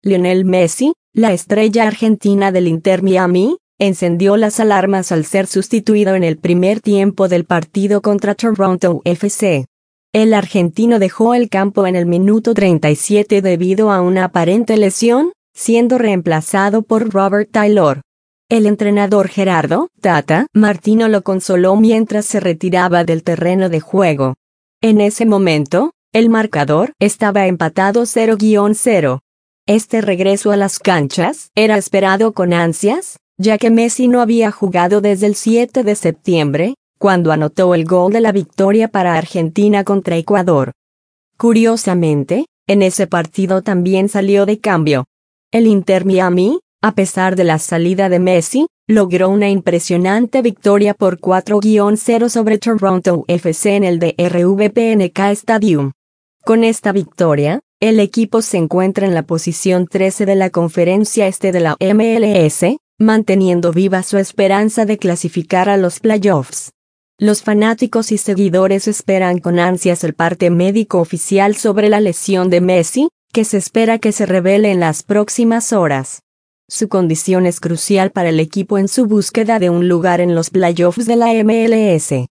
Lionel Messi, la estrella argentina del Inter Miami, encendió las alarmas al ser sustituido en el primer tiempo del partido contra Toronto FC. El argentino dejó el campo en el minuto 37 debido a una aparente lesión, siendo reemplazado por Robert Taylor. El entrenador Gerardo Tata Martino lo consoló mientras se retiraba del terreno de juego. En ese momento, el marcador estaba empatado 0-0. Este regreso a las canchas era esperado con ansias, ya que Messi no había jugado desde el 7 de septiembre, cuando anotó el gol de la victoria para Argentina contra Ecuador. Curiosamente, en ese partido también salió de cambio. El Inter Miami, a pesar de la salida de Messi, logró una impresionante victoria por 4-0 sobre Toronto FC en el DRV-PNK Stadium. Con esta victoria, el equipo se encuentra en la posición 13 de la Conferencia Este de la MLS, manteniendo viva su esperanza de clasificar a los playoffs. Los fanáticos y seguidores esperan con ansias el parte médico oficial sobre la lesión de Messi, que se espera que se revele en las próximas horas. Su condición es crucial para el equipo en su búsqueda de un lugar en los playoffs de la MLS.